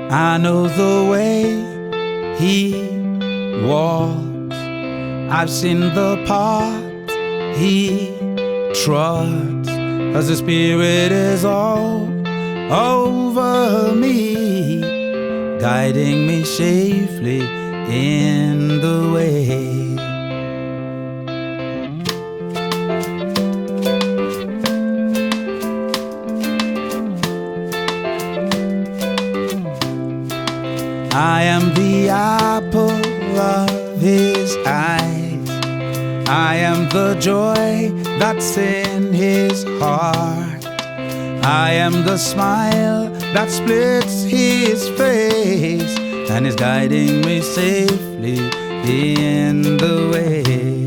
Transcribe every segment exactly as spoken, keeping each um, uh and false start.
I know the way he walks, I've seen the path he trods, 'cause the Spirit is all over me, guiding me safely in the way. I am the apple of his eyes, I am the joy that's in his heart, I am the smile that splits his face, and is guiding me safely in the way.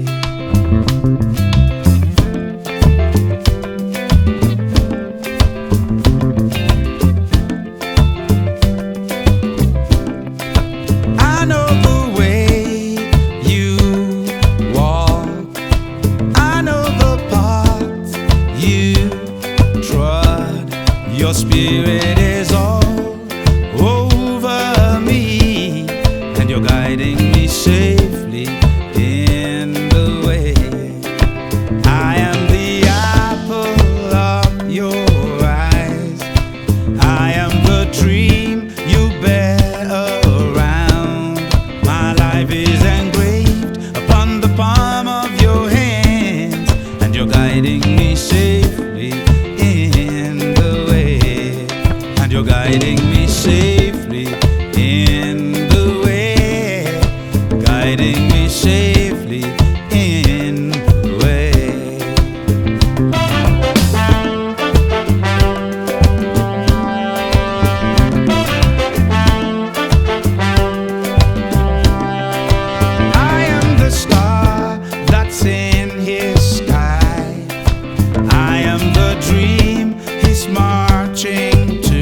Your Spirit is all over me, and you're guiding me safely in the way. I am the apple of your eyes, I am the dream you bear around. My life is engraved upon the palm of your hands, and you're guiding me safely in the way. You're guiding me safely in the way, guiding me safely in the way. I am the star that's in his sky, I am the dream he's marching to,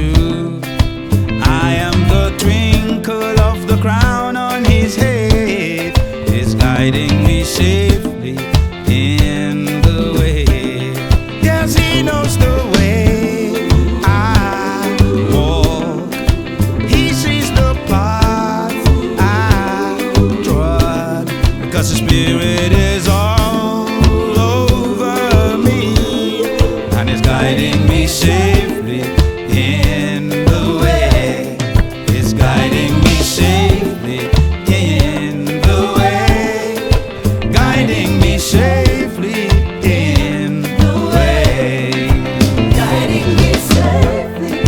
twinkle of the crown on his head is guiding me safely in the way. Yes, he knows the way I walk, he sees the path I trod, because the Spirit is all over me, and is guiding me safely in the way. Guiding me safely in the way, guiding me safely in the way, guiding me safely,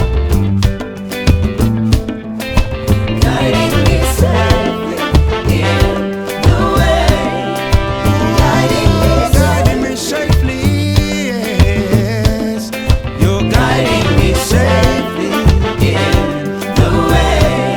guiding me safely in the way, guiding me, guiding me safely, yes, you're guiding me safely in the way.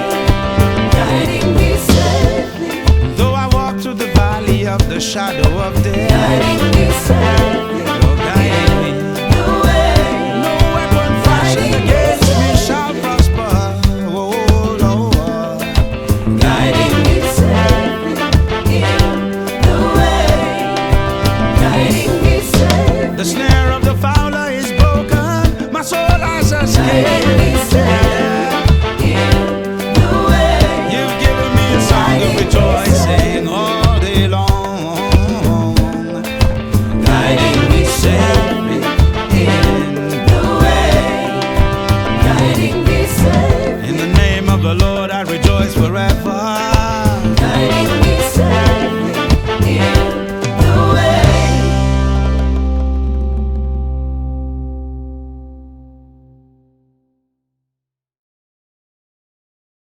Of the shadow of death, guiding me safely, you're guiding me the way. No weapon fashioned against me shall prosper. Oh Lord, guiding me safely in the way, guiding me safely. The snare of the fowler is broken, my soul has escaped. Guiding me safely in the way. You've given me a song of rejoicing all day long. The Lord I rejoice forever. Guiding